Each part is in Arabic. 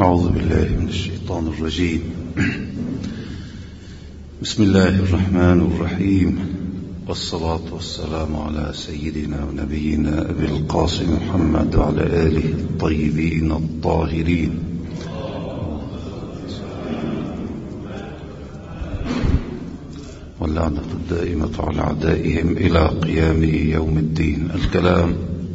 أعوذ بالله من الشيطان الرجيم. بسم الله الرحمن الرحيم، والصلاة والسلام على سيدنا ونبينا أبي القاسم محمد وعلى آله الطيبين الطاهرين. واللعنة الدائمة على أعدائهم إلى قيام يوم الدين. الكلام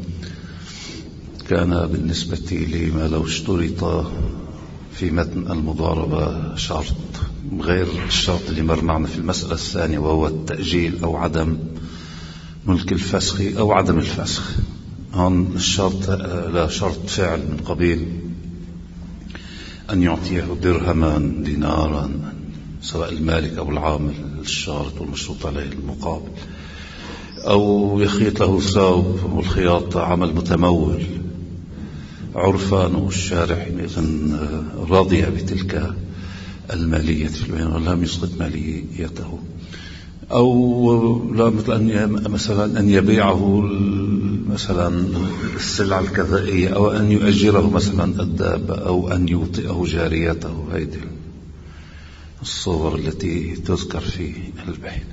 كان بالنسبة لي ما لو اشترط في متن المضاربة شرط غير الشرط اللي مر معنا في المسألة الثانية، وهو التأجيل أو عدم ملك الفسخ أو عدم الفسخ. هون الشرط لا شرط فعل من قبيل أن يعطيه درهما دينارا، سواء المالك أو العامل الشارط والمشروط عليه المقابل، أو يخيط له ثوب والخياطة عمل متمول عرفا، والشارع حينئذ رضي بتلك المالية في البين ولم يسقط ماليته، أو لا مثلا أن يبيعه مثلا السلعة الكذائية، أو أن يؤجره مثلا الدابة، أو أن يوطئه جاريته. هذه الصور التي تذكر في البين.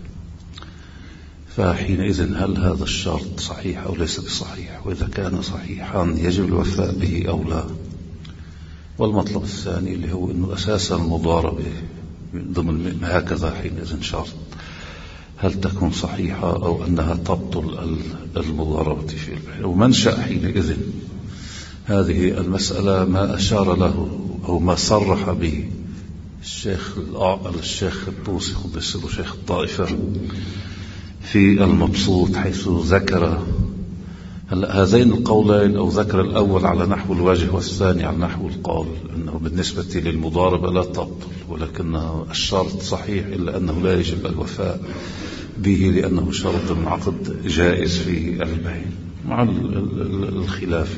فحينئذ هل هذا الشرط صحيح أو ليس بصحيح؟ وإذا كان صحيحا يجب الوفاء به أو لا؟ والمطلب الثاني اللي هو أنه أساس المضاربة ضمن هكذا حينئذ شرط، هل تكون صحيحة أو أنها تبطل المضاربة في البيع؟ ومنشأ حينئذ هذه المسألة ما أشار له أو ما صرح به الشيخ الطوسي قدس سره شيخ الطائفة في المبسوط، حيث ذكر هذين القولين، أو ذكر الأول على نحو الوجه والثاني على نحو القول، أنه بالنسبة للمضاربة لا تبطل، ولكن الشرط صحيح إلا أنه لا يجب الوفاء به لأنه شرط من عقد جائز في البيع، مع الخلاف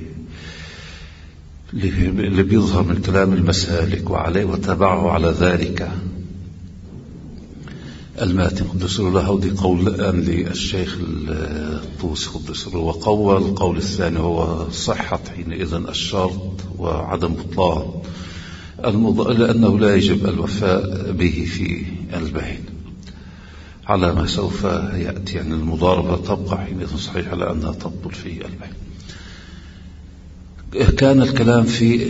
اللي بيظهر من كلام المسالك وعليه وتبعه على ذلك الماتن قدس له. هودي قولان للشيخ الطوسي قدس له، وقول القول الثاني هو صحة حينئذ الشرط وعدم بطلان لأنه لا يجب الوفاء به في البيع، على ما سوف يأتي. يعني المضاربة تبقى حينئذ صحيحة لأنها تبطل في البيع. كان الكلام في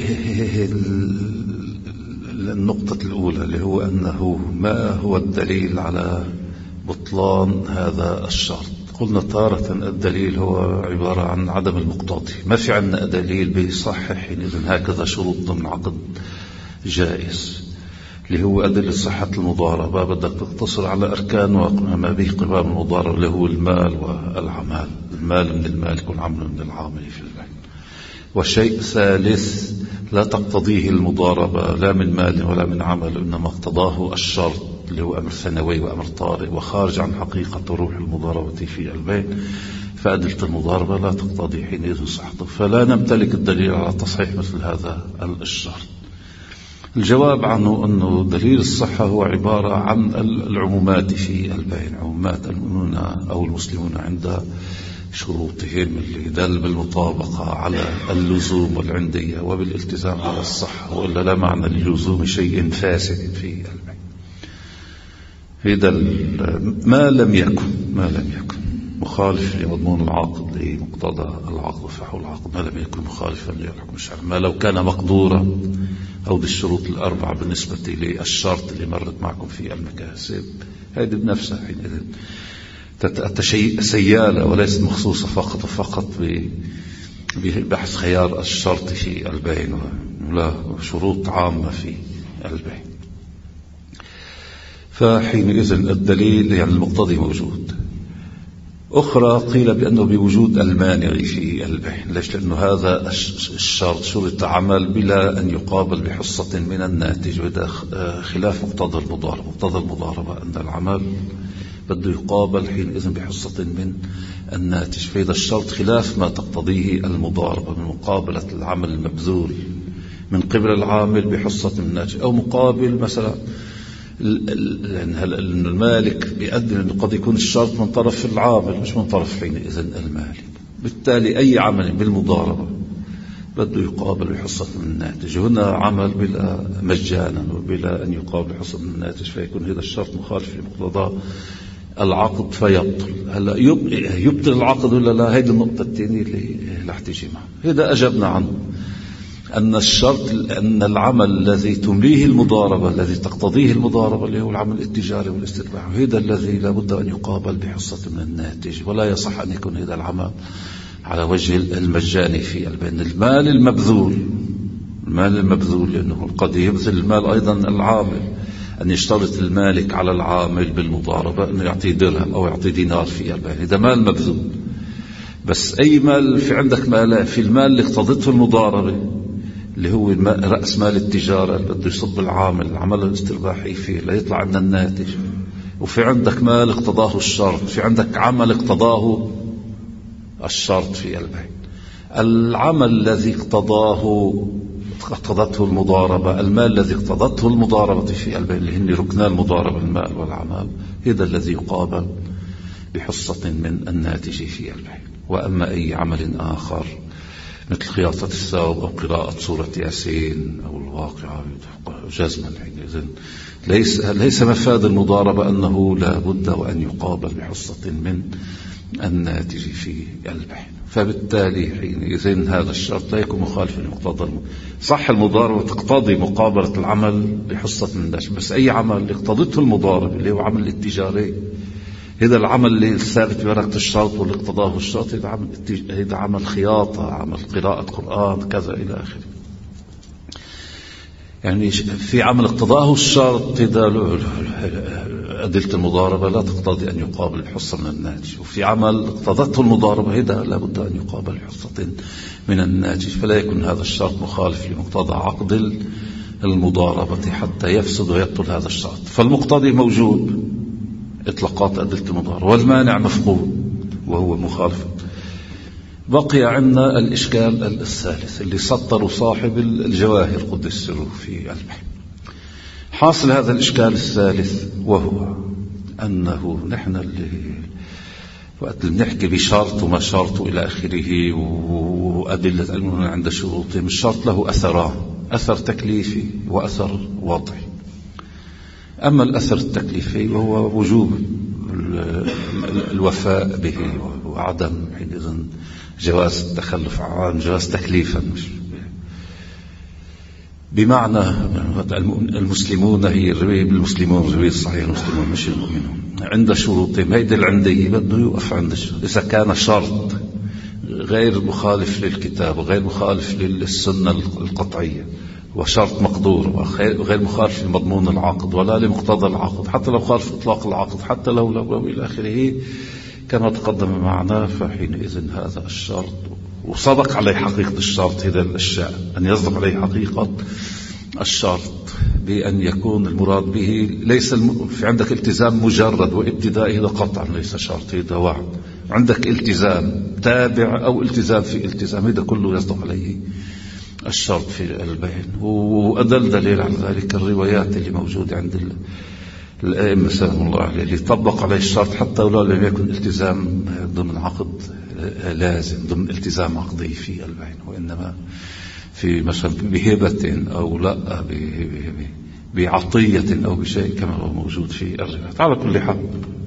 النقطة الأولى اللي هو أنه ما هو الدليل على بطلان هذا الشرط. قلنا تارة الدليل هو عبارة عن عدم المقتضي، ما في عندنا دليل بيصحح إذن هكذا شروط ضمن عقد جائز، اللي هو أدلة صحة المضاربة بدك تقتصر على أركان ما به قوام المضاربة، اللي هو المال والعمل، المال من المالك والعمل من العامل في البيع. وشيء ثالث لا تقتضيه المضاربة لا من مال ولا من عمل، إنما اقتضاه الشرط اللي هو أمر ثانوي وأمر طارئ وخارج عن حقيقة روح المضاربة في البيع، فأدلة المضاربة لا تقتضي حينئذ صحته، فلا نمتلك الدليل على تصحيح مثل هذا الشرط. الجواب عنه أنه دليل الصحة هو عبارة عن العمومات في البيع، عمومات المؤمنون أو المسلمون عند شروطهم اللي دل بالمطابقة على اللزوم والعندية وبالالتزام على الصحة، وإلا لا معنى للزوم شيء فاسد في البيع. هذا ما لم يكن مخالف لمضمون العقد لمقتضى العقد وفحول العقد، ما لم يكن مخالفا للحكم الشرعي، ما لو كان مقدورا، أو دي الشروط الأربعة بالنسبة للشرط اللي مرت معكم في المكاسب، هذه بنفسها حينئذ سيالة وليست مخصوصة فقط ببحث خيار الشرط في البيع، لا شروط عامة في البيع. فحينئذ الدليل يعني المقتضي موجود. أخرى قيل بأنه بوجود المانع في البيع. ليش؟ لأنه هذا الشرط شرط عمل بلا أن يقابل بحصة من الناتج، وده خلاف مقتضى المضاربة. مقتضى المضاربة أن العمل بده يقابل حينئذ بحصة من الناتج، فإذا الشرط خلاف ما تقتضيه المضاربة من مقابلة العمل المبذول من قبل العامل بحصة من الناتج، أو مقابل مثلا لأن المالك بيقدم أنه قد يكون الشرط من طرف العامل مش من طرف حينئذ المالك. بالتالي أي عمل بالمضاربة بده يقابل بحصة من الناتج. هنا عمل بلا مجانا وبلا أن يقابل بحصة من الناتج، فيكون هذا الشرط مخالف لمقتضى العقد فيبطل. هلا يبطل العقد ولا لا؟ هذه النقطة الثانية اللي احتاج معها. هذا أجبنا عنه، أن الشرط أن العمل الذي تمليه المضاربة، الذي تقتضيه المضاربة، اللي هو العمل التجاري والاسترباح، هذا الذي لابد أن يقابل بحصة من الناتج، ولا يصح أن يكون هذا العمل على وجه المجاني في البين. المال المبذول لأنه قد يبذل المال أيضا العامل، أن يشترط المالك على العامل بالمضاربة أنه يعطي درهم أو يعطي دينار في البين، هذا مال مبذول. بس أي مال، في عندك مال في المال اللي اقتضته المضاربة اللي هو رأس مال التجارة اللي بده يصب العامل العمل الاسترباحي فيه لا يطلع من الناتج، وفي عندك مال اقتضاه الشرط، في عندك عمل اقتضاه الشرط في البيع. العمل الذي اقتضته المضاربة، المال الذي اقتضته المضاربة في البيع، اللي هن ركنا المضاربة المال والعمل، هذا الذي يقابل بحصة من الناتج في البيع. وأما أي عمل آخر مثل خياطة الثوب أو قراءة سورة ياسين أو الواقعة جزما، إذن ليس مفاد المضاربة أنه لا بد وأن يقابل بحصة من الناتج في البيع. فبالتالي حينئذ هذا الشرط لا يكون مخالفا لمقتضى صح المضاربة تقتضي مقابلة العمل بحصة من الناتج، بس أي عمل اللي اقتضته المضاربة اللي هو عمل التجاري، هذا العمل اللي ثابت بورقة الشرط واللي اقتضاه الشرط، هذا عمل خياطة، عمل قراءة قرآن كذا إلى آخره. يعني في عمل اقتضاه الشرط إذا أدلة المضاربة لا تقتضي أن يقابل بحصة من الناتج، وفي عمل اقتضته المضاربة هذا لا بد أن يقابل بحصة من الناتج، فلا يكون هذا الشرط مخالف لمقتضى عقد المضاربة حتى يفسد ويبطل هذا الشرط. فالمقتضي موجود إطلاقات أدلة المضاربة، والمانع مفقود وهو مخالف. بقي عندنا الإشكال الثالث اللي سطر صاحب الجواهر قدس سره في البحث. حاصل هذا الإشكال الثالث وهو أنه نحن اللي وقت نحكي بشرط وما شرط إلى آخره وأدلة المؤمن عند شروطهم، الشرط له أثران، أثر تكليفي وأثر وضعي. أما الأثر التكليفي وهو وجوب الوفاء به وعدم حينئذ جواز التخلف عن جواز تكليفا، بمعنى المسلمون هي الرواية بالمسلمون، الرواية الصحيحة المسلمون مش المؤمنون، عند شروطهم هيدا العندي بده يوقف عند الشروط. إذا كان شرط غير مخالف للكتاب وغير مخالف للسنة القطعية وشرط مقدور وغير مخالف لمضمون العقد ولا لمقتضى العقد، حتى لو خالف إطلاق العقد، حتى لو إلى آخره كما تقدم معنا، فحينئذ هذا الشرط وصدق عليه حقيقة الشرط، هذا الأشياء أن يصدق عليه حقيقة الشرط بأن يكون المراد به ليس في عندك التزام مجرد وابتدائي، هذا قطعا ليس شرط، هذا وعد. عندك التزام تابع أو التزام في التزام، هذا كله يصدق عليه الشرط في البيان. وأدل دليل على ذلك الروايات اللي موجودة عند الأئمة سلام الله عليه اللي طبق عليه الشرط حتى ولو لم يكن التزام ضمن عقد لازم، ضمن التزام عقدي في البيان، وإنما في مثلا بهبة أو لا بعطية أو بشيء كما هو موجود في الروايات. على كل حال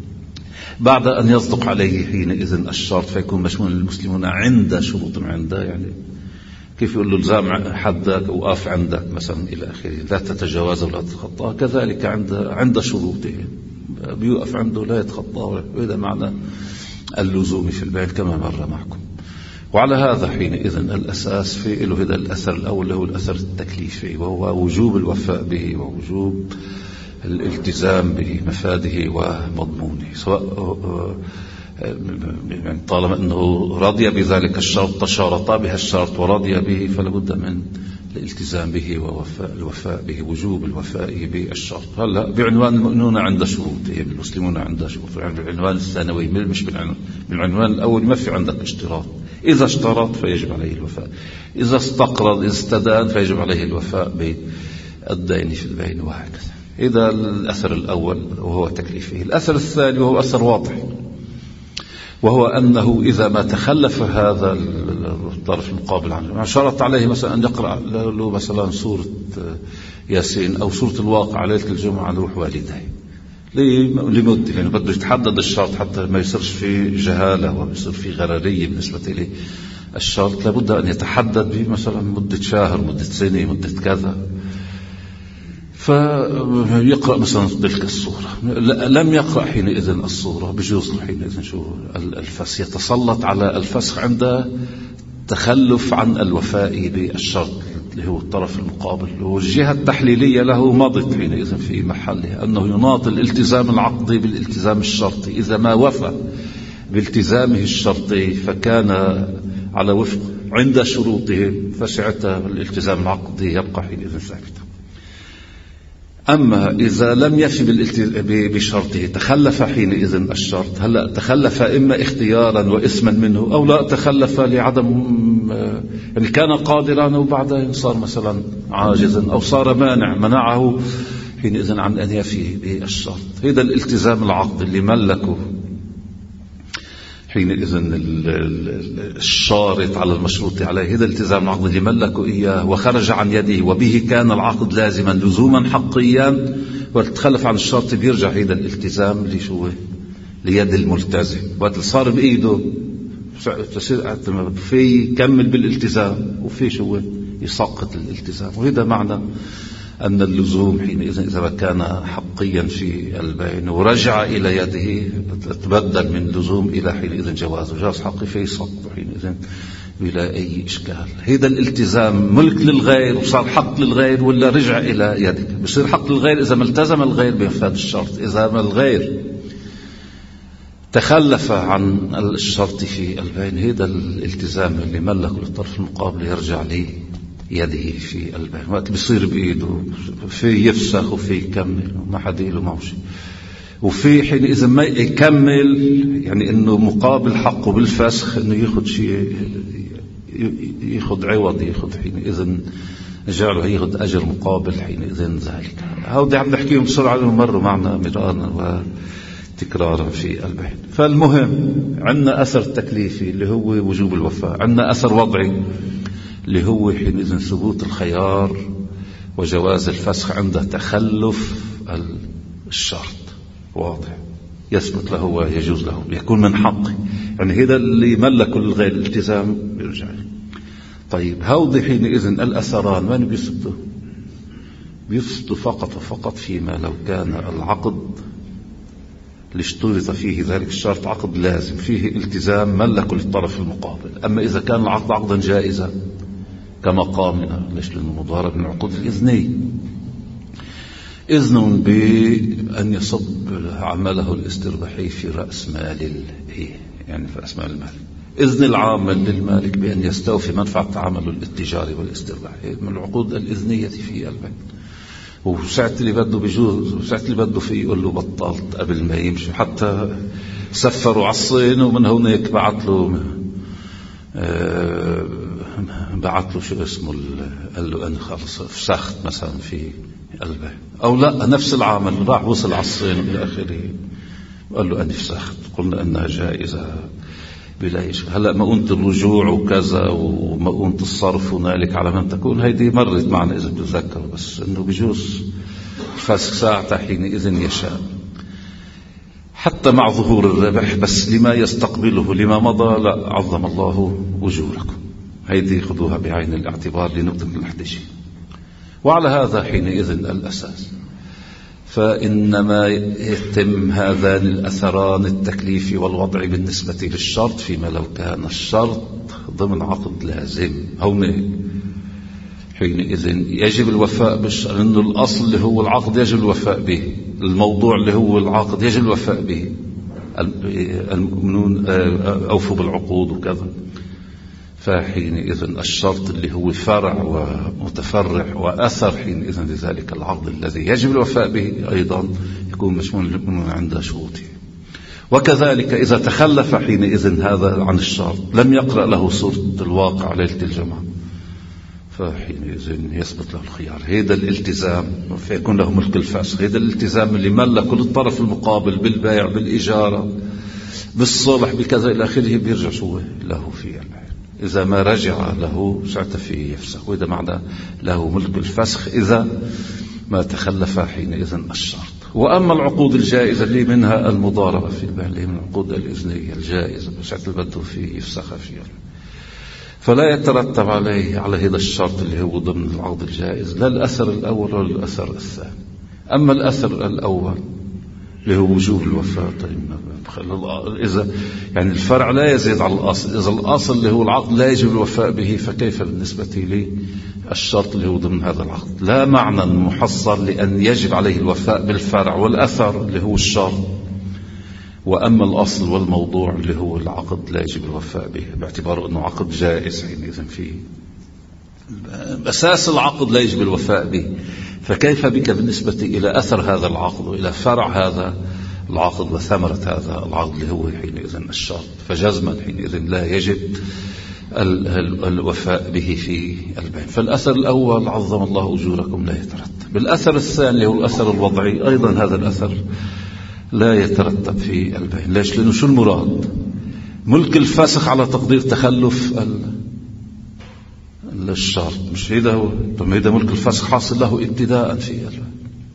بعد أن يصدق عليه حينئذ الشرط فيكون مشمول المسلمون عند شروط عنده، يعني كيف يقول له الزام حدك وقاف عندك مثلا إلى آخره، لا تتجاوز ولا تتخطى، كذلك عند شروطه بيوقف عنده لا يتخطى، وهذا معنى اللزوم في البيع كما مر معكم. وعلى هذا حينئذ الأساس في له هذا الأثر الأول له الأثر التكليفي، وهو وجوب الوفاء به ووجوب الالتزام بمفاده ومضمونه، سواء يعني طالما أنه رضي بذلك الشرط تشارطا بها الشرط ورضي به فلا بد من الالتزام به والوفاء به، وجوب الوفاء بالشرط. هلا بعنوان المؤمنون عند شروطهم، المسلمون عند شروطهم، يعني بالعنوان الثانوي مش بالعنوان الأول ما في عندك اشتراط، إذا اشترط فيجب عليه الوفاء، إذا استقرض إذا استدان فيجب عليه الوفاء بالدين في البين وهكذا. إذا الأثر الأول وهو تكليفه. الأثر الثاني وهو أثر واضح، وهو أنه إذا ما تخلف هذا الطرف المقابل عنه، شرط عليه مثلا أن يقرأ له مثلا سورة ياسين أو سورة الواقع ليلة الجمعة عن روح والديه لمدة، يعني بده يتحدد الشرط حتى ما يصيرش في جهالة ويصير في غررية بالنسبة إليه. الشرط لابد أن يتحدد به مثلا مدة شهر، مدة سنة، مدة كذا، فيقرأ مثلا تلك الصورة. لم يقرأ حينئذ الصورة، بجوز حينئذ شو الفسخ، يتسلط على الفسخ عند تخلف عن الوفاء بالشرط اللي هو الطرف المقابل، والجهة التحليلية له مضت حينئذ في محله، أنه يناط الالتزام العقدي بالالتزام الشرطي. إذا ما وفى بالتزامه الشرطي فكان على وفق عند شروطه، فساعتها الالتزام العقدي يبقى حينئذ ثابتا. أما إذا لم يفي بشرطه تخلف حينئذ الشرط، هلأ تخلف إما اختيارا وإثما منه، أو لا تخلف لعدم، يعني كان قادرا وبعدين صار مثلا عاجزا، أو صار منعه حينئذ عن أن يفي بالشرط. هذا الالتزام العقد اللي ملكه حينئذ الشارط على المشروط عليه، هذا الالتزام العقد اللي ملكه إياه وخرج عن يده، وبه كان العقد لازما لزوما حقيا، وتخلف عن الشرط بيرجع هذا الالتزام ليد الملتزم، وقت صار بإيده في يكمل بالالتزام وفي يسقط الالتزام. وهذا معنى أن اللزوم حينئذ إذا كان حقيا في البين ورجع إلى يده تبدل من لزوم إلى حينئذ جواز حقي، فيسقط حينئذ بلا أي إشكال. هذا الالتزام ملك للغير وصار حق للغير، ولا رجع إلى يدك بصير حق للغير إذا ما التزم الغير بمفاد الشرط. إذا ما الغير تخلف عن الشرط في البين، هذا الالتزام اللي ملك للطرف المقابل يرجع يده في البين، وقت بيصير بإيده في يفسخ وفي يكمل وما حد له موشي، وفي حين إذا ما يكمل يعني إنه مقابل حقه بالفسخ إنه يأخذ شيء، يأخذ عوض، يأخذ حين إذن جعله يأخذ أجر مقابل حين إذن ذلك. هودي عم نحكيهم بسرعة لأنهم مروا معنا مرارا وتكرارا في البين. فالمهم عندنا أثر تكليفي اللي هو وجوب الوفاء، عندنا أثر وضعي اللي هو حينئذ ثبوت الخيار وجواز الفسخ عند تخلف الشرط. واضح، يثبت له ويجوز له، يكون من حقه، يعني هذا اللي ملك للغير الالتزام بيرجع. طيب هودي حينئذ الأثران وين بيثبتوا؟ بيثبتوا فقط وفقط فيما لو كان العقد اللي اشترط فيه ذلك الشرط عقد لازم فيه التزام ملك للطرف المقابل. أما إذا كان العقد عقدا جائزا كمقامنا، ليش؟ لأنه مضارب من العقود الإذنية، إذن بأن يصب عمله الاسترباحي في رأس مال يعني في رأس مال المال، إذن العامل للمالك بأن يستوفي منفعة عمله التجاري والاسترباحي من العقود الإذنية في البيت. وساعة اللي بده بيجوز، وساعة اللي بده فيه يقول له بطلت قبل ما يمشي، حتى سفروا على الصين ومن هناك بعت له شو اسمه، قال له أنا خلص فسخت مثلا في قلبه، أو لا نفس العامل راح وصل على الصين إلى آخره قال له أنا فسخت، قلنا أنها جائزة بلا شيء. هلأ مؤونة الرجوع وكذا ومؤونة الصرف هنالك على من تكون، هيدي مرت معنا إذا بتذكر، بس إنه بجوز فسخ ساعة حينئذ يشاء حتى مع ظهور الربح، بس لما يستقبله لما مضى لا، عظم الله أجوركم. هيدي خذوها بعين الاعتبار لنقطة الحديث. وعلى هذا حينئذ الأساس، فإنما يتم هذان الأثران التكليفي والوضعي بالنسبة للشرط فيما لو كان الشرط ضمن عقد لازم. هون حينئذ يجب الوفاء بالشرط، لأنه الأصل اللي هو العقد يجب الوفاء به، الموضوع اللي هو العقد يجب الوفاء به، المؤمنون أوفوا بالعقود وكذا. فحينئذ الشرط اللي هو فرع ومتفرع وأثر حينئذ لذلك العقد الذي يجب الوفاء به أيضا يكون مشمول عند شروطه. وكذلك إذا تخلف حينئذ هذا عن الشرط لم يقرأ له سورة الواقع ليلة الجمعة، فحينئذ يثبت له الخيار. هذا الالتزام فيكون له ملك الفسخ، هذا الالتزام اللي ملك كل الطرف المقابل بالبيع بالإجارة بالصلح بكذا إلى آخره بيرجع شو له في البيع. إذا ما رجع له ساعتها فيه يفسخ، وإذا معنى له ملك الفسخ إذا ما تخلف حينئذ الشرط. وأما العقود الجائزة اللي منها المضاربة في البيع اللي من العقود الإذنية الجائزة بشكل بده فيه يفسخ فيها، فلا يترتب عليه على هذا الشرط اللي هو ضمن العقد الجائز لا الأثر الأول ولا الأثر الثاني. أما الأثر الأول اللي هو وجوب الوفاء، طيب إذا يعني الفرع لا يزيد على الأصل، إذا الأصل اللي هو العقد لا يجب الوفاء به، فكيف بالنسبة لي الشرط اللي هو ضمن هذا العقد؟ لا معنى محصر لأن يجب عليه الوفاء بالفرع والأثر اللي هو الشرط، وأما الأصل والموضوع اللي هو العقد لا يجب الوفاء به باعتباره أنه عقد جائز حينئذ فيه أساس العقد لا يجب الوفاء به، فكيف بك بالنسبة إلى أثر هذا العقد وإلى فرع هذا العقد وثمرة هذا العقد اللي هو حينئذ الشرط؟ فجزما حينئذ لا يجب الوفاء به في البيع. فالأثر الأول عظم الله أجوركم لا يترتب. الأثر الثاني هو الأثر الوضعي، أيضا هذا الأثر لا يترتب في البيع. ليش؟ لأنه شو المراد؟ ملك الفاسخ على تقدير تخلف الشرط، مش هذا هو. طب هذا ملك الفاسخ حاصل له ابتداء في البيع.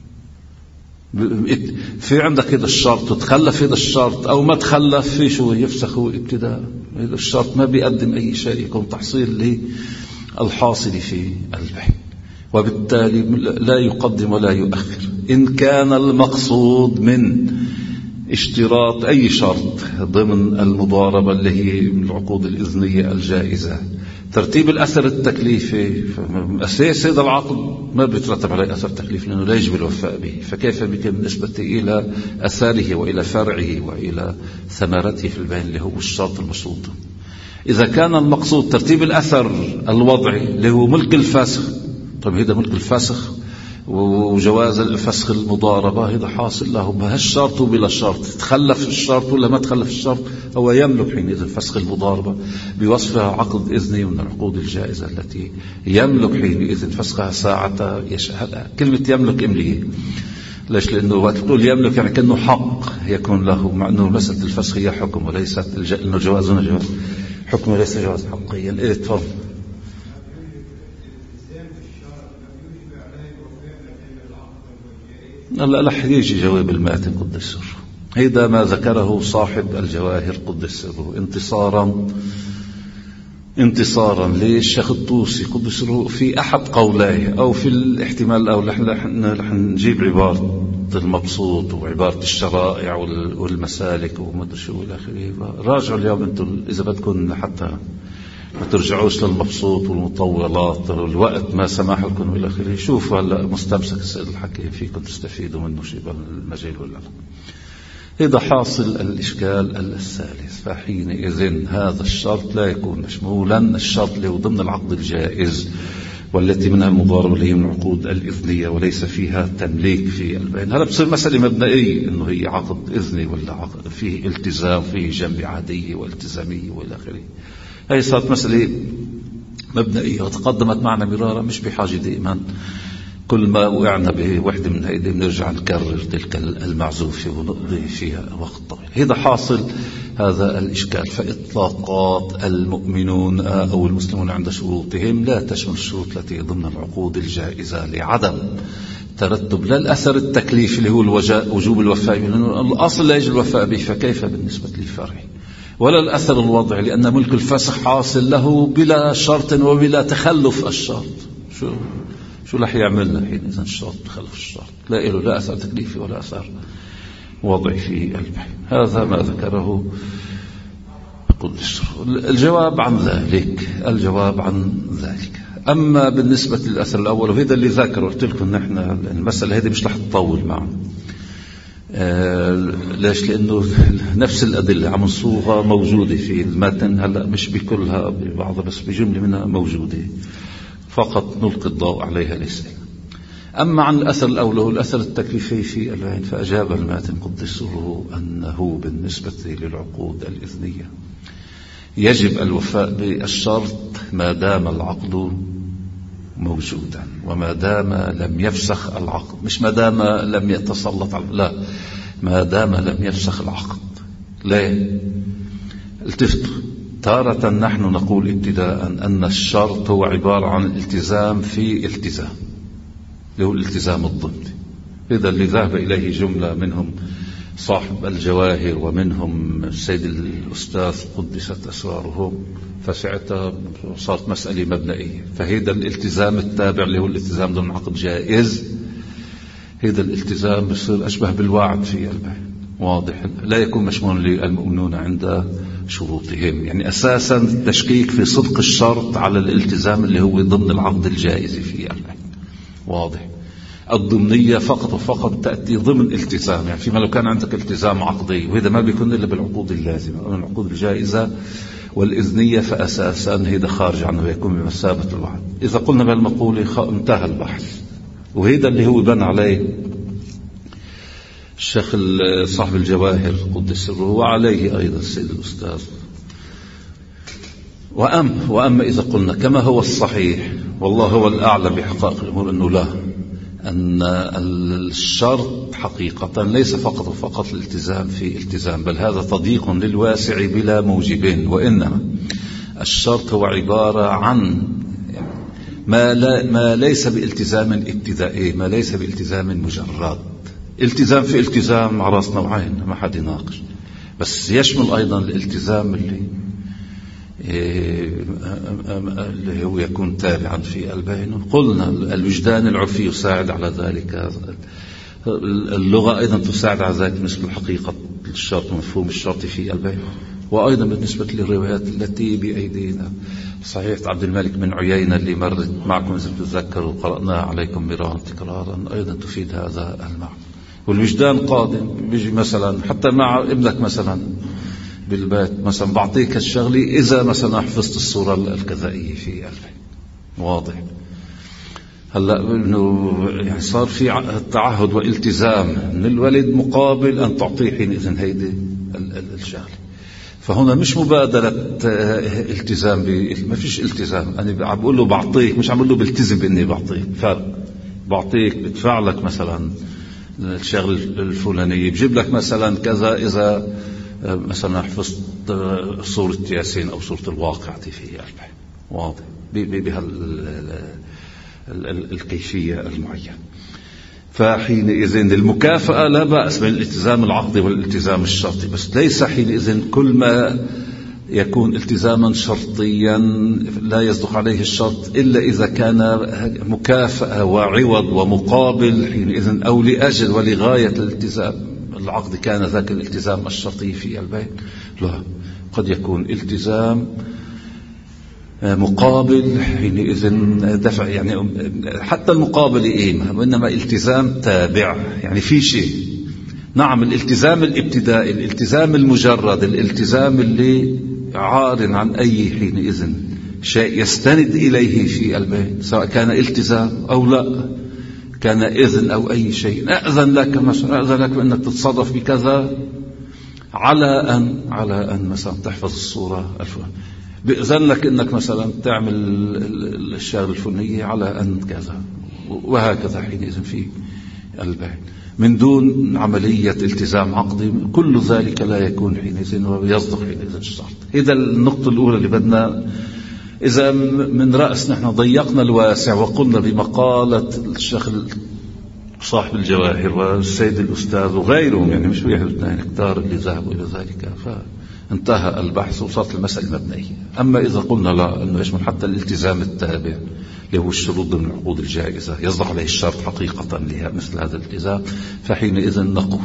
في عندك هذا الشرط وتخلف هذا الشرط أو ما تخلف في شو يفسخه ابتداء. هذا الشرط ما بيقدم أي شيء يكون تحصيل للحاصل في البيع، وبالتالي لا يقدم ولا يؤخر. إن كان المقصود من اشتراط أي شرط ضمن المضاربة اللي هي من العقود الإذنية الجائزة ترتيب الأثر التكليفي، أساس هذا العقد ما بيترتب عليه أثر تكليف لأنه لا يجب الوفاء به، فكيف بك بالنسبة إلى أثاره وإلى فرعه وإلى ثمرته في البيع اللي هو الشرط المشروط؟ إذا كان المقصود ترتيب الأثر الوضعي اللي هو ملك الفسخ، طيب هذا ملك الفسخ وجواز الفسخ المضاربة هذا حاصل له بهالشرط وبلا شرط، تخلف الشرط ولا ما تخلف الشرط هو يملك حينئذ فسخ المضاربة بوصفها عقد إذني من العقود الجائزة التي يملك حينئذ فسخها ساعة يشاء. كلمة يملك إمليه، ليش؟ لأنه وقت تقول يملك يعني كأنه حق يكون له، مع أنه مسألة الفسخ هي حكم وليست إنه جوازنا جواز حكم وليس جواز حقيا. إيه تفضل. لا رح يجي جواب الماتن قدس سره، هذا ما ذكره صاحب الجواهر قدس سره انتصارا للشيخ الطوسي قدس سره في أحد قوليه، أو في الاحتمال الأول رح نجيب عبارة المبسوط وعبارة الشرائع والمسالك ومدري شو إلى آخره. راجعوا اليوم أنتم إذا بدكم حتى ما ترجعوش للمبسوط والمطولات والوقت ما سمح لكم إلى آخره. شوفوا هلا مستمسك السيد الحكيم فيكم تستفيدوا منه شيء بالمجال ولا لا. إذا حاصل الإشكال الثالث، فحينئذ هذا الشرط لا يكون مشمولا الشرط اللي هو ضمن العقد الجائز والتي منها المضاربة اللي هي من العقود الإذنية وليس فيها تمليك في البيع. هذا بصير مسألة مبدئية إنه هي عقد إذني ولا عقد فيه التزام فيه جنب عادية والتزامية وإلى آخره. هي صارت مسألة مبدئية وتقدمت معنا مرارا، مش بحاجة دائما كل ما وقعنا بوحدة من هيدي بنرجع نكرر تلك المعزوفة ونقضي فيها وقت طويل. هذا حاصل هذا الإشكال. فإطلاقات المؤمنون أو المسلمون عند شروطهم لا تشمل الشروط التي ضمن العقود الجائزة لعدم ترتب لا الأثر التكليفي اللي هو وجوب الوفاء، لأنه الأصل لا يجب الوفاء به، فكيف بالنسبة للفرع؟ ولا الأثر الوضعي لأن ملك الفسخ حاصل له بلا شرط وبلا تخلف الشرط. شو رح يعملنا حين إذا الشرط تخلف الشرط؟ لا له لا أثر تكليفي ولا أثر وضعي في البيع. هذا ما ذكره قدس. الجواب عن ذلك أما بالنسبة للأثر الأول وهذا اللي ذكره قلت لكم نحن المسألة هذه مش رح تطول معنا. ليش؟ لأنه نفس الأدلة عم نصوغها موجودة في المتن، هلأ مش بكلها ببعضها بس بجملة منها موجودة، فقط نلقي الضوء عليها ليس. أما عن الأثر الأول هو الأثر التكليفي في العين، فأجاب الماتن قدسه أنه بالنسبة للعقود الإذنية يجب الوفاء بالشرط ما دام العقد موجودا وما دام لم يفسخ العقد، مش ما دام لم يتسلط لا، ما دام لم يفسخ العقد، ليه؟ التفتوا، تارة نحن نقول ابتداء أن الشرط هو عبارة عن الالتزام في التزام، اللي هو الالتزام الضمني. إذا اللي ذهب إليه جملة منهم صاحب الجواهر ومنهم السيد الأستاذ قدست أسرارهم، فساعتها صارت مسألة مبنائية. فهذا الالتزام التابع اللي هو الالتزام ضمن عقد جائز، هذا الالتزام بصير أشبه بالوعد في البيع، واضح، لا يكون مشمول للمؤمنون عند شروطهم. يعني أساسا التشكيك في صدق الشرط على الالتزام اللي هو ضمن العقد الجائز في البيع، واضح. الضمنية فقط وفقط تأتي ضمن التزام، يعني فيما لو كان عندك التزام عقدي، وهذا ما بيكون إلا بالعقود اللازمة من العقود الجائزة والإذنية، فأساسا هذا خارج عنه ويكون بمثابة الوعد. إذا قلنا بالمقولة انتهى البحث، وهذا اللي هو بنى عليه الشيخ صاحب الجواهر قدس سره، وعليه أيضا السيد الأستاذ. وأما إذا قلنا كما هو الصحيح، والله هو الأعلم بحقائق الأمور، أنه لا، أن الشرط حقيقة ليس فقط وفقط الالتزام في التزام، بل هذا تضييق للواسع بلا موجب، وإنما الشرط هو عبارة عن ما ليس بالتزام ابتدائي، ما ليس بالتزام مجرد. التزام في التزام على راس نوعين، ما حد يناقش، بس يشمل أيضا الالتزام اللي هو يكون تابعا في البين. قلنا الوجدان العرفي يساعد على ذلك، اللغة أيضا تساعد على ذلك، مثل حقيقة الشرط ومفهوم الشرط في البين. وأيضا بالنسبة للروايات التي بأيدينا، صحيح عبد الملك بن عيينة اللي مرت معكم إذا تتذكروا وقرأناها عليكم مرارا تكرارا، أيضا تفيد هذا المعنى. والوجدان قادم بيجي مثلا حتى مع ابنك مثلا بالبيت، مثلا بعطيك الشغلي إذا مثلا حفظت الصورة الكذائية في قلبي، واضح. هلا انه يعني صار في تعهد والتزام من الولد مقابل ان تعطيه حينئذ هيدي الشغله. فهنا مش مبادله التزام، ما فيش التزام، انا عم بقول له بعطيك، مش عم بقول له بلتزم باني بعطيك. فرق، بعطيك بدفع لك مثلا الشغل الفلانيه، بجيب لك مثلا كذا اذا مثلا حفظت صورة ياسين أو صورة الواقع في قلبي، واضح، بهالكيفية المعينة. فحينئذ المكافأة لا بأس بين الالتزام العقدي والالتزام الشرطي، بس ليس حينئذ كل ما يكون التزاما شرطيا لا يصدق عليه الشرط إلا إذا كان مكافأة وعوض ومقابل حينئذ، أو لأجل ولغاية الالتزام العقد كان ذاك الالتزام الشرطي في البيع. لا، قد يكون التزام مقابل حينئذ دفع، يعني حتى المقابل وإنما التزام تابع، يعني في شيء. نعم، الالتزام الابتدائي، الالتزام المجرد، الالتزام اللي عار عن أي حينئذ شيء يستند إليه في البيع، سواء كان التزام أو لا، كان إذن أو أي شيء. أذن لك مثلا، أذن لك بأنك تتصرف بكذا على أن مثلا تحفظ الصورة الفلانية، بإذن لك أنك مثلا تعمل الشغل الفلانية على أن كذا، وهكذا حينئذ في البيع من دون عملية التزام عقدي. كل ذلك لا يكون حينئذ ويصدق حينئذ الشرط. إذا النقطة الأولى اللي بدنا، إذا من رأس نحن ضيقنا الواسع وقلنا بمقالة الشيخ صاحب الجواهر والسيد الأستاذ وغيرهم، يعني مش واحد واثنين، كتار اللي ذهبوا إلى ذلك، فانتهى البحث وصارت المسألة مبنية. أما إذا قلنا لا، أنه يشمل حتى الالتزام التابع اللي هو الشروط ضمن العقود الجائزة يصدق عليه الشرط حقيقة مثل هذا الالتزام، فحينئذ نقول.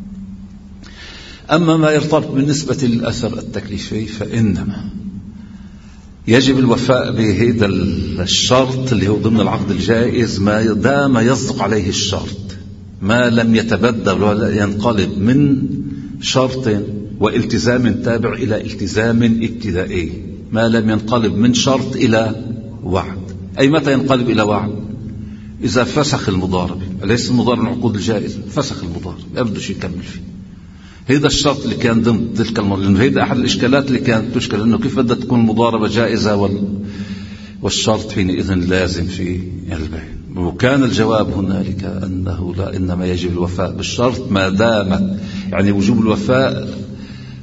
أما ما يرتبط بالنسبة للأثر التكليفي، فإنما يجب الوفاء بهذا الشرط اللي هو ضمن العقد الجائز ما دام يصدق عليه الشرط، ما لم يتبدل ولا ينقلب من شرط والتزام تابع إلى التزام ابتدائي، ما لم ينقلب من شرط إلى وعد. أي متى ينقلب إلى وعد؟ إذا فسخ المضارب، ليس المضارب العقود الجائزة، فسخ المضارب ما بدوش يكمل فيه. هذا الشرط اللي كان ضمن تلك المرة، لأنه هذا أحد الإشكالات اللي كانت تشكل، أنه كيف بدها تكون المضاربة جائزة والشرط حينئذ لازم في البيع. وكان الجواب هنالك أنه لا، إنما يجب الوفاء بالشرط ما دامت، يعني وجوب الوفاء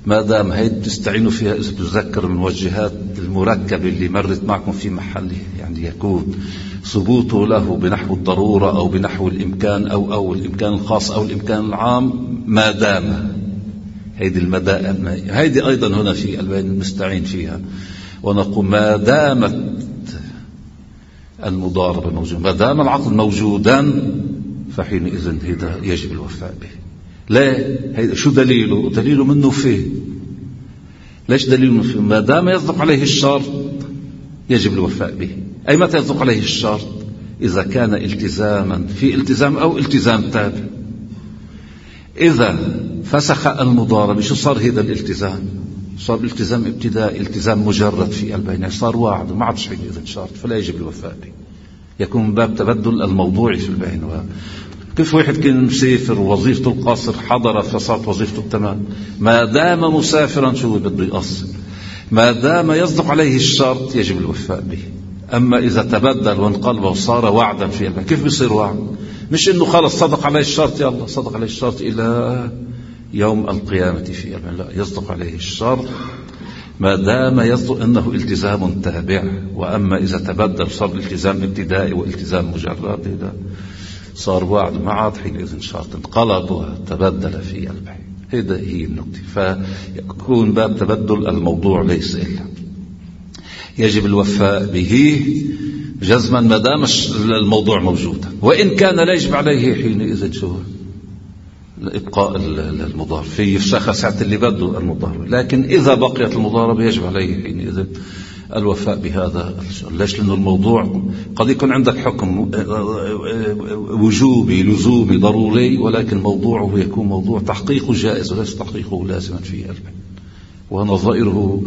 ما دام هي تستعينوا فيها إذا تذكر الموجهات المركبة اللي مرت معكم في محله، يعني يكون ثبوته له بنحو الضرورة أو بنحو الإمكان أو الإمكان الخاص أو الإمكان العام، ما دام هيدي المدائم، هيدي أيضا هنا في البين نستعين فيها ونقول ما دامت المضاربة موجودة، ما دام العقد موجودا فحينئذ هذا يجب الوفاء به. لا، شو دليله؟ دليله منه فيه. ليش دليله منه فيه؟ ما دام يصدق عليه الشرط يجب الوفاء به. أي متى يصدق عليه الشرط؟ إذا كان التزاما في التزام أو التزام تابع. إذا فسخ المضاربة شو صار هذا الالتزام؟ صار الالتزام ابتدائي، التزام مجرد في البين، صار واعد وما عادش حينئذ شرط، فلا يجب الوفاء به. يكون من باب تبدل الموضوعي في البين. كيف واحد كان مسافر ووظيفته القصر حضر فصارت وظيفته التمام، ما دام مسافرا شو بده يقصر، ما دام يصدق عليه الشرط يجب الوفاء به. أما إذا تبدل وانقلب وصار وعدا في البين، كيف بيصير وعد؟ مش إنه خلص صدق عليه الشرط يلا صدق عليه الشرط إلى يوم القيامة في البين، لا، يصدق عليه الشرط ما دام يصدق أنه التزام تابع. وأما إذا تبدل صار التزام ابتدائي والتزام مجرد، إذا صار وعد ما عاد حينئذ شرط، انقلب وتبدل في البين. هذا هي النقطة. فيكون باب تبدل الموضوع ليس إلا يجب الوفاء به جزما ما دام الموضوع موجودا، وإن كان لا يجب عليه حينئذ شو إبقاء المضاربة في يفسخ ساعة اللي بده المضاربة. لكن إذا بقيت المضاربة يجب عليه حينئذ الوفاء بهذا الشرط. ليش؟ لأنه الموضوع قد يكون عندك حكم وجوبي لزومي ضروري، ولكن موضوعه يكون موضوع تحقيقه جائز وليس تحقيقه لازما في البين. ونظائره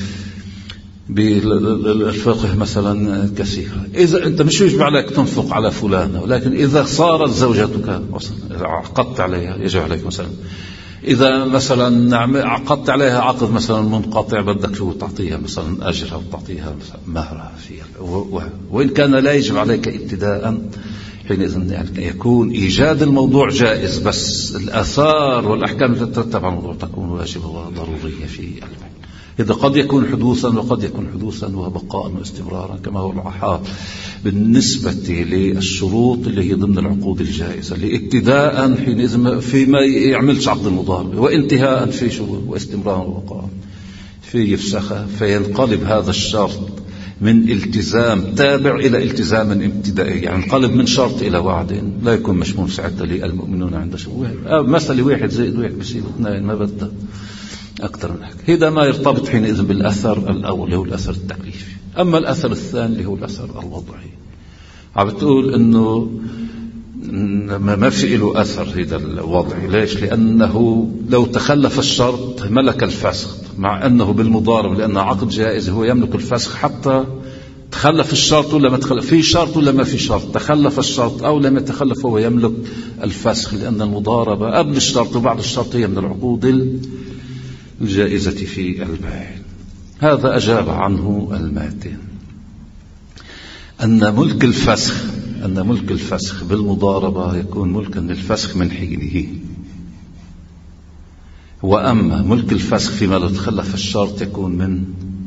بالفقه مثلا كثيرة. إذا أنت مش يجب عليك تنفق على فلانة، ولكن إذا صارت زوجتك مثلا عقدت عليها يجب عليك مثلا، إذا مثلا عقدت عليها عقد مثلا منقطع بدك شو تعطيها مثلا أجر أو تعطيها مثلا مهرها فيها، وإن كان لا يجب عليك ابتداء حينئذ يعني يكون إيجاد الموضوع جائز، بس الآثار والأحكام التي تترتب على الموضوع تكون واجبة وضرورية في البين. إذا قد يكون حدوثا وقد يكون حدوثا وبقاء واستمرارا كما هو الحال بالنسبة للشروط اللي هي ضمن العقود الجائزة، اللي ابتداء حينئذ فيما يعملش عقد المضاربة، وانتهاء في شروط واستمرارا وبقاء في يفسخها، فينقلب هذا الشرط من التزام تابع إلى التزام ابتدائي، يعني انقلب من شرط إلى وعد لا يكون مشمول ساعتها للمؤمنون عند شروط. مثلا 1 زائد 1 بيصير 2، ما بدأ أكثر من هيك. هذا ما يرتبط حينئذ بالأثر الأول اللي هو الأثر التكليفي. أما الأثر الثاني اللي هو الأثر الوضعي، عم بتقول إنه ما في له أثر هذا الوضعي. ليش؟ لأنه لو تخلف الشرط ملك الفسخ، مع أنه بالمضارب لأنه عقد جائز هو يملك الفسخ حتى تخلف الشرط ولا ما تخلف، في شرط ولا ما في شرط، تخلف الشرط أو لم يتخلف هو يملك الفسخ، لأن المضاربة قبل الشرط وبعد الشرط هي من العقود الجائزة في البيع. هذا أجاب عنه الماتن أن ملك الفسخ بالمضاربة يكون ملكا للفسخ من حينه، وأما ملك الفسخ فيما لو تخلف الشرط يكون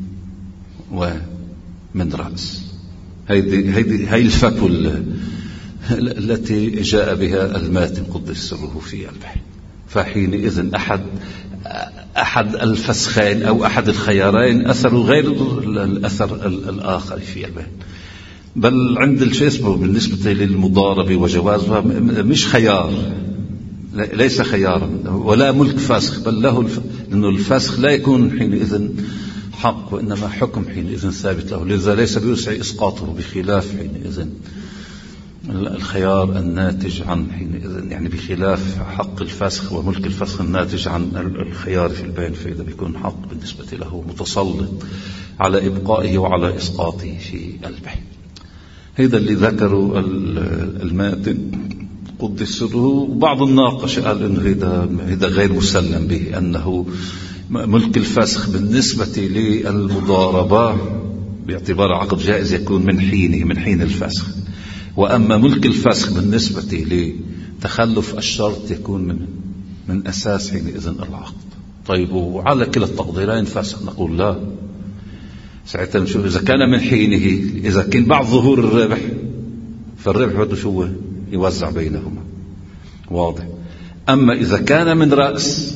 من رأس. هي الفتوى التي جاء بها الماتن قدس سره في البيع. فحينئذ أحد الفسخين أو أحد الخيارين أثر غير الأثر الآخر في البيع، بل عند الفيسبوك بالنسبة للمضاربة وجوازها مش خيار، ليس خيارا ولا ملك فسخ، بل له لأنه الفسخ لا يكون حينئذ حق، وإنما حكم حينئذ ثابت له، لذا ليس بيسع إسقاطه، بخلاف حينئذ الخيار الناتج عن حينئذ، يعني بخلاف حق الفسخ وملك الفسخ الناتج عن الخيار في البيع، فإذا بيكون حق بالنسبة له متسلط على إبقائه وعلى إسقاطه في البيع. هذا اللي ذكره الماتن قدس سره. وبعض الناقش قال إنه هذا غير مسلم به، أنه ملك الفسخ بالنسبة للمضاربة باعتبار عقد جائز يكون من حين الفسخ، وأما ملك الفسخ بالنسبة لتخلف الشرط يكون من أساس حينئذ العقد. طيب وعلى كلا التقديرين فسخ؟ نقول لا. ساعتها نشوف إذا كان من حينه، إذا كان بعد ظهور الربح، فالربح بده شو يوزع بينهما، واضح. أما إذا كان من رأس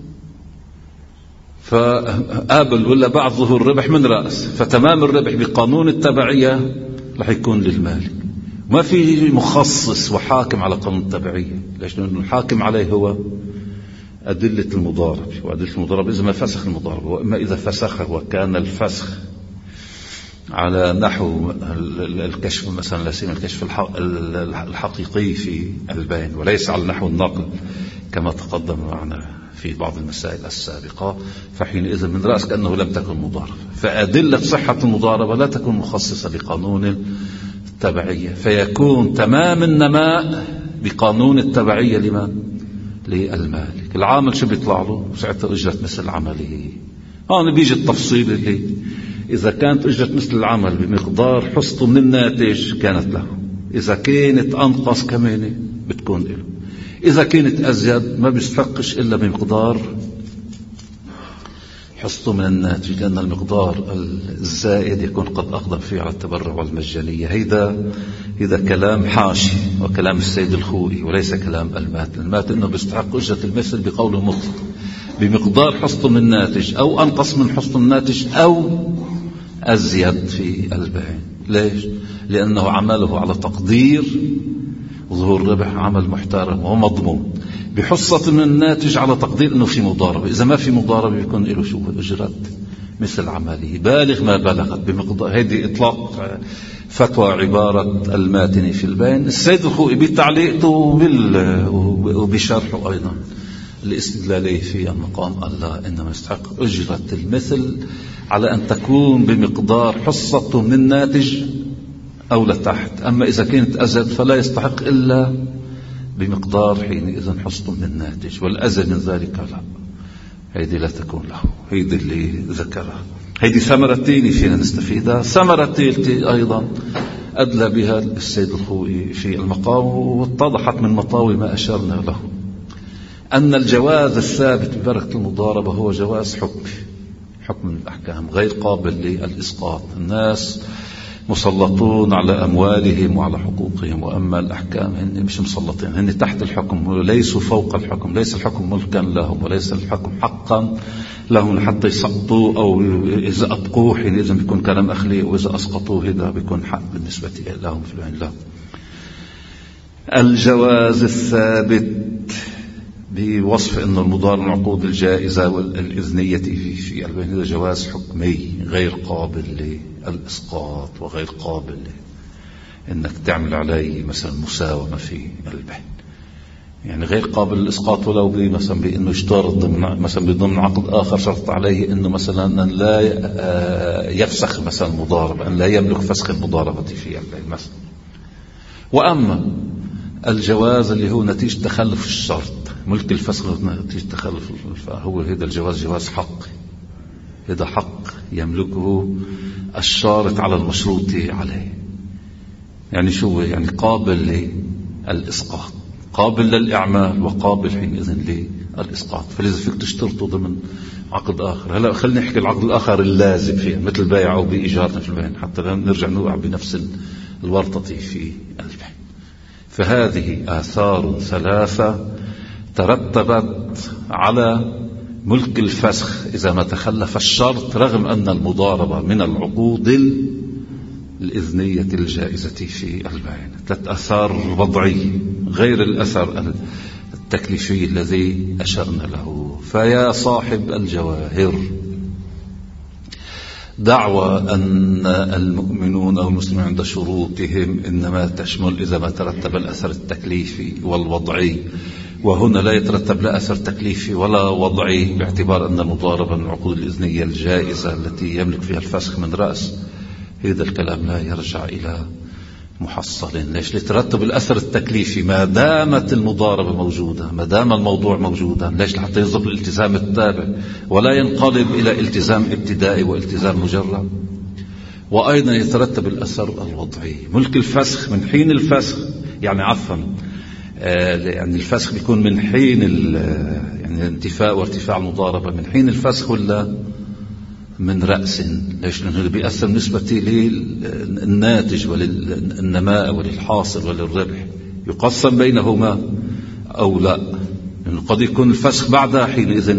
فقابل ولا بعد ظهور الربح من رأس، فتمام الربح بقانون التبعية رح يكون للمالك. ما في مخصص وحاكم على قانون التبعية. ليش؟ لأنه الحاكم عليه هو أدلة المضاربة، وأدلة المضاربة إذا ما فسخ المضاربة، وإما إذا فسخه وكان الفسخ على نحو الكشف مثلا، لا سيما الكشف الحقيقي في البين، وليس على نحو النقل كما تقدم معنا في بعض المسائل السابقة، فحينئذ من رأس كأنه لم تكن مضاربة. فأدلة صحة المضاربة لا تكون مخصصة لقانون التبعية، فيكون تمام النماء بقانون التبعية لمن؟ للمالك. العامل شو بيطلع له؟ ساعتها أجرة مثل عمله. هون بيجي التفصيل اللي إذا كانت أجرة مثل العمل بمقدار حصته من الناتج كانت له، إذا كانت أنقص كمان بتكون له، إذا كانت أزيد ما بيستحقش إلا بمقدار حصته من الناتج، لأن المقدار الزائد يكون قد أقدم فيه على التبرع والمجانية. هذا كلام حاشي وكلام السيد الخوئي وليس كلام المات. المات إنه بيستحق أجرة المثل بقوله مطلق بمقدار حصته من الناتج، أو أنقص من حصته من الناتج، أو أزيد في البيع. ليش؟ لأنه عمله على تقدير ظهور ربح، عمل محترم ومضمون بحصة من الناتج على تقدير أنه في مضاربة. إذا ما في مضاربة بيكون له شو؟ أجرة مثل عمله بالغ ما بلغت بمقدار. هذه إطلاق فتوى عبارة الماتني في البين. السيد الخوئي بتعليقته وبشرحه أيضا الاستدلالي في المقام الله إنما يستحق أجرة المثل على أن تكون بمقدار حصته من الناتج أو لتحت. أما إذا كانت أزد فلا يستحق إلا بمقدار حينئذ حصته من الناتج، والأزد من ذلك لا، هذه لا تكون له. هذه اللي ذكرها. هذه ثمرتين فينا نستفيدها. ثمرة ثالثة أيضا أدلى بها السيد الخوئي في المقام، واتضحت من مطاوي ما أشرنا له، أن الجواز الثابت ببركة المضاربة هو جواز حكم من الأحكام غير قابل للإسقاط. الناس مسلطون على أموالهم وعلى حقوقهم، وأما الأحكام هن مش مسلطين، هن تحت الحكم، ليسوا فوق الحكم. ليس الحكم ملكا لهم، وليس الحكم حقا لهم حتى يسقطوا، أو إذا أبقوه حينئذ بيكون كلام أخلاق، وإذا أسقطوه هذا بيكون حق بالنسبة لهم في العين لهم. الجواز الثابت بوصف أن المضاربة العقود الجائزة والإذنية في البين هذا جواز حكمي غير قابل للإسقاط، وغير قابل أنك تعمل عليه مثلا مساومة في البين، يعني غير قابل للإسقاط. ولو مثلا بأنه يشترط مثلا بضمن عقد آخر شرط عليه أنه مثلا أن لا يفسخ مثلا المضاربة، أن لا يملك فسخ المضاربة في البين مثلا. وأما الجواز اللي هو نتيجة تخلف الشرط، ملك الفسخ نتيجة تخلف، فهو هذا الجواز جواز حق. هذا حق يملكه الشارط على المشروط عليه. يعني شو؟ يعني قابل للإسقاط، قابل للإعمال، وقابل حينئذ للإسقاط. فلذا فيك تشترطه ضمن عقد آخر. هلا خلينا نحكي العقد الآخر اللازم فيه، مثل بيع أو بإيجار في البيع، حتى لا نرجع نوقع بنفس الورطة في البيع. فهذه آثار ثلاثة ترتبت على ملك الفسخ إذا ما تخلف الشرط، رغم أن المضاربة من العقود الإذنية الجائزة في البيع. ثلاث آثار وضعية غير الأثر التكليفي الذي أشرنا له. فيا صاحب الجواهر، دعوى أن المؤمنون أو المسلمين عند شروطهم إنما تشمل إذا ما ترتب الأثر التكليفي والوضعي، وهنا لا يترتب لا أثر تكليفي ولا وضعي، باعتبار أن المضاربة من العقود الإذنية الجائزة التي يملك فيها الفسخ من رأس. هذا الكلام لا يرجع إلى محصل. ليش؟ لترتب الأثر التكليفي ما دامت المضاربة موجودة، ما دام الموضوع موجودا. ليش؟ لحتى يصدق الالتزام التابع ولا ينقلب إلى التزام ابتدائي والتزام مجرد. وأيضا يترتب الأثر الوضعي، ملك الفسخ من حين الفسخ، يعني عفوا يعني الفسخ بيكون من حين يعني يعني انتفاء وارتفاع المضاربة من حين الفسخ ولا من رأس؟ ليش؟ لأنه بيأثر بالنسبة للناتج وللنماء وللحاصل وللربح، يقسم بينهما أو لا، لأنه قد يكون الفسخ بعدها حينئذ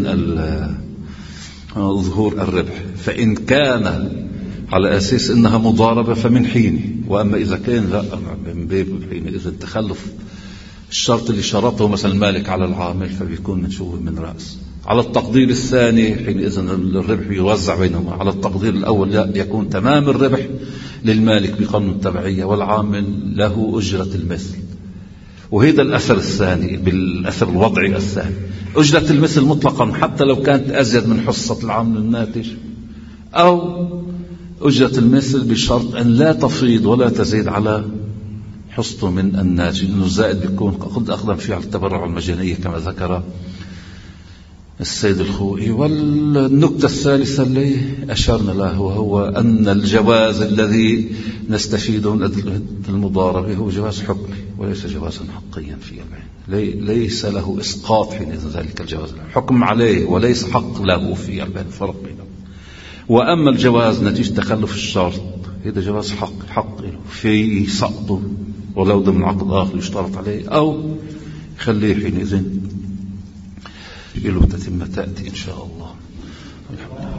ظهور الربح. فإن كان على أساس أنها مضاربة فمن حين، وأما إذا كان لا من باب حينئذ تخلف الشرط اللي شرطه مثلا المالك على العامل فبيكون منشوه من رأس. على التقدير الثاني حينئذ الربح يوزع بينهما، على التقدير الأول لا، يكون تمام الربح للمالك بقانون التبعية والعامل له أجرة المثل. وهذا الأثر الثاني بالأثر الوضعي الثاني، أجرة المثل مطلقا حتى لو كانت أزيد من حصة العامل الناتج، أو أجرة المثل بشرط أن لا تفيض ولا تزيد على حصته من الناتج، لأنه الزائد بيكون قد أقدم فيه على التبرع المجانية كما ذكر السيد الخوئي. والنكتة الثالثة اللي أشرنا له وهو أن الجواز الذي نستفيده من المضاربة هو جواز حكمي وليس جوازا حقيا في البيع، ليس له إسقاط حينئذ ذلك الجواز، حكم عليه وليس حق له في البيع، فرق بينهم. وأما الجواز نتيجة تخلف الشرط هذا جواز حق في سقطه ولو ضمن عقد آخر يشترط عليه، أو يخليه حينئذ له تتم تأتي إن شاء الله.